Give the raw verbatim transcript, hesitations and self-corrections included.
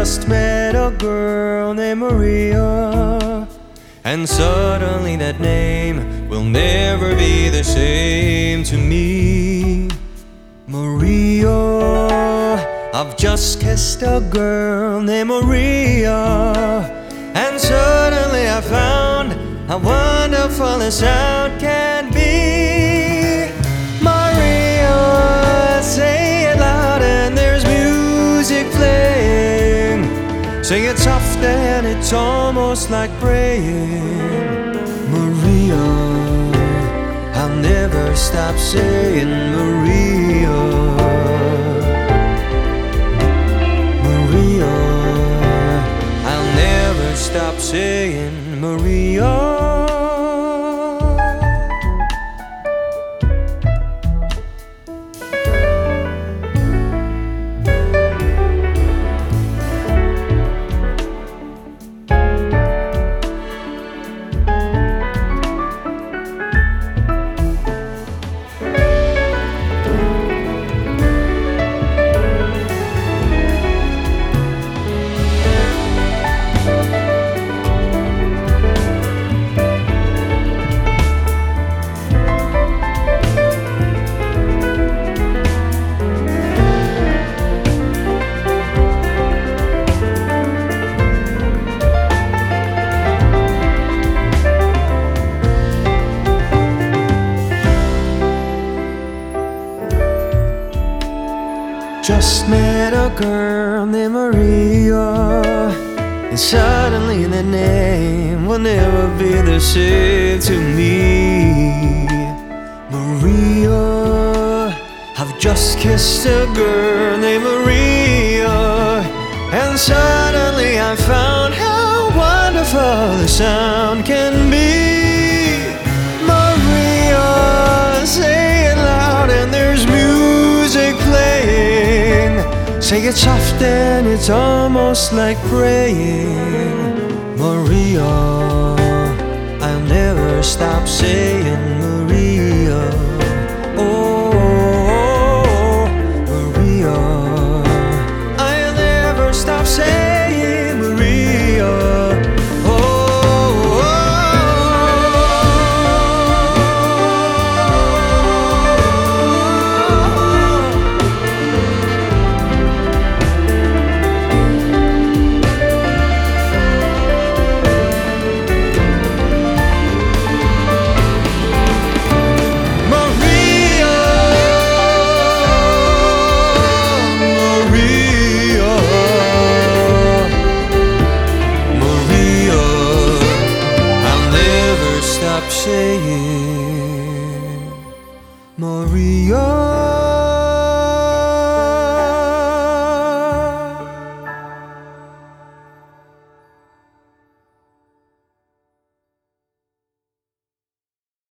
just met a girl named Maria, and suddenly that name will never be the same to me. Maria, I've just kissed a girl named Maria, and suddenly I found how wonderful the sound can be. Maria, say it loud and there's music playing. Sing it soft and it's almost like praying. Maria, I'll never stop saying Maria. Maria, I'll never stop saying Maria. Just met a girl named Maria, and suddenly the name will never be the same to me. Maria, I've just kissed a girl named Maria, and suddenly I found how wonderful the sound can be. Maria, say it loud and there's music playing. Say it soft and it's almost like praying. Maria, I'll never stop saying Maria. Oh, Maria, I'll never stop saying Maria. Saying Maria.